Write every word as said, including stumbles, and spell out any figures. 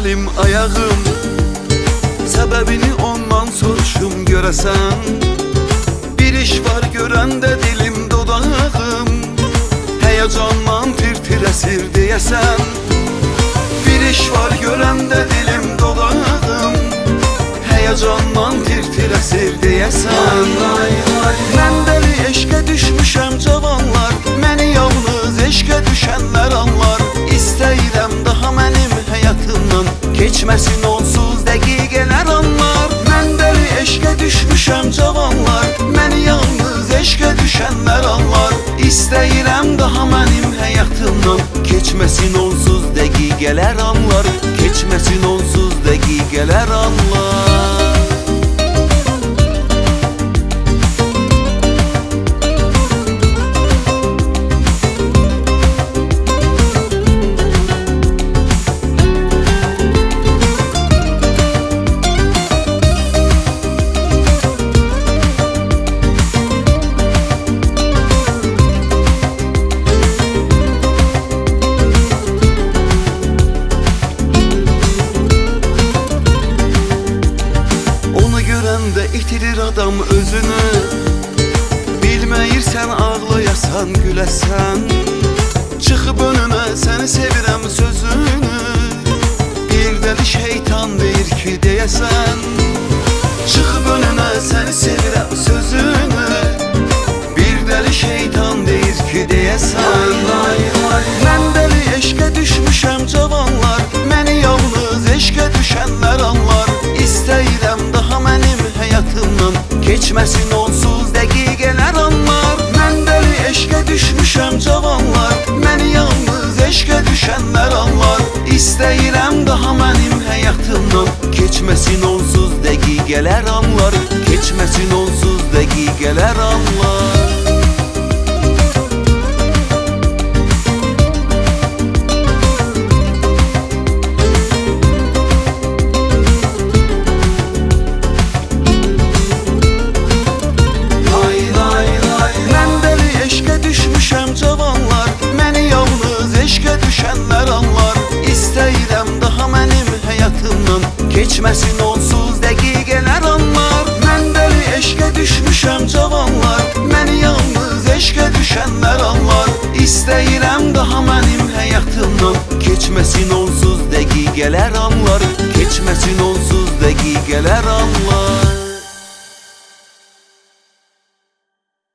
əlim ayağım, səbəbini ondan soruşum görəsən. Bir iş var görəndə dilim dodağım, həyəcandan tir-tir əsir deyəsən. Bir iş var görəndə dilim dodağım, həyəcandan tir-tir əsir deyəsən. Mən dəli eşqə düşmüşəm cavanlar, məni yalnız eşqə düşənlər anlar. İstəyirəm daha mənim həyatımdan keçməsin onsuz dəqiqələr anlar. Mən dəli eşqə düşmüşəm cavanlar, məni yalnız eşqə düşənlər anlar. İstəyirəm daha mənim həyatımdan keçməsin onsuz dəqiqələr anlar. Keçməsin onsuz dəqiqələr anlar. Görəndə itirir adam özünü, bilməyirsən ağlayasan güləsən. Çıxıb önümə səni sevirəm sözünü, bir dəli şeytan deyir ki deyəsən. Çıxıb önümə səni sevirəm sözünü, bir dəli şeytan deyir ki deyəsən. Mən dəli eşqə düşmüşəm cavanlar, məni yalnız eşqə düşənlər anlar. İstəyirəm daha mənim həyatımdan keçməsin onsuz dəqiqələr anlar. Mən dəli eşqə düşmüşəm cavanlar, məni yalnız eşqə düşənlər anlar. İstəyirəm daha mənim həyatımdan keçməsin onsuz dəqiqələr anlar. Keçməsin onsuz dəqiqələr anlar. Keçməsin onsuz dəqiqələr anlar. Mən dəli eşqə düşmüşəm cavanlar, məni yalnız eşqə düşənlər anlar. İstəyirəm daha mənim həyatımdan keçməsin onsuz dəqiqələr anlar. Keçməsin onsuz dəqiqələr anlar.